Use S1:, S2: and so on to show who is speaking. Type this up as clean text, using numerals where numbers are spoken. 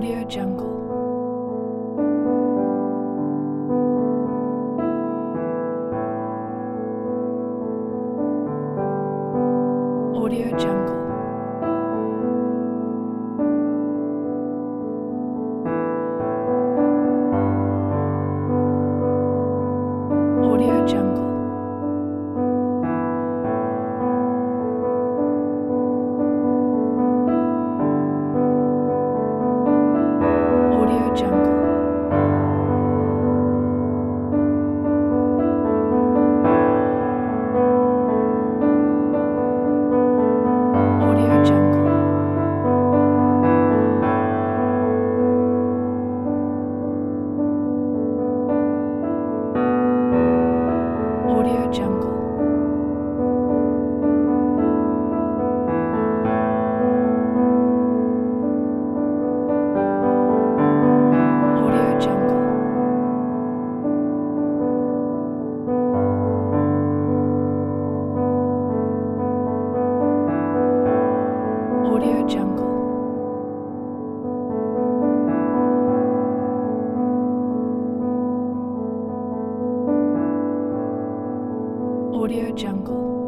S1: Audio Jungle. Audio Jungle. Audio Jungle. Audio Jungle. Audio Jungle. Audio Jungle. Audio Jungle. Audio Jungle. Audio Jungle.